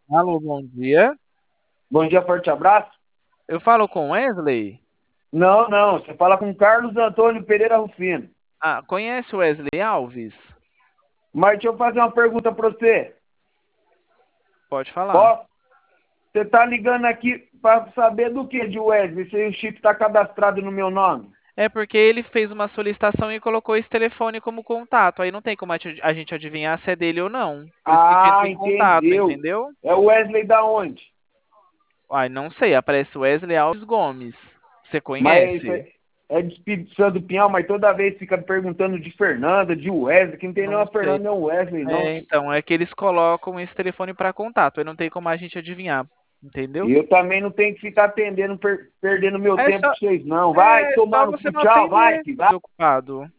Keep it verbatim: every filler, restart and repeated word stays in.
Alô, bom dia. Bom dia, forte abraço. Eu falo com Wesley. Não, não, você fala com Carlos Antônio Pereira Rufino. Ah, conhece o Wesley Alves? Mas deixa eu fazer uma pergunta para você. Pode falar. Ó, você tá ligando aqui para saber do que de Wesley? Se o chip tá cadastrado no meu nome? É porque ele fez uma solicitação e colocou esse telefone como contato. Aí não tem como a ti- a gente adivinhar se é dele ou não. Por isso que Ah, entrou em contato, entendeu. entendeu? É o Wesley da onde? Ai, não sei. Aparece Wesley Alves Gomes. Você Mas isso conhece? é, é de Espírito Santo do Pinhal, mas toda vez fica perguntando de Fernanda, de Wesley, que não tem Não nenhuma sei. Fernanda, nem Wesley, não. É, então, é que eles colocam esse telefone para contato. Aí não tem como a gente adivinhar. Entendeu? E eu também não tenho que ficar atendendo, per- perdendo meu É tempo só, com vocês, não. Vai é tomar só no você cu, não tchau, vai, atender, filho, vai. desocupado.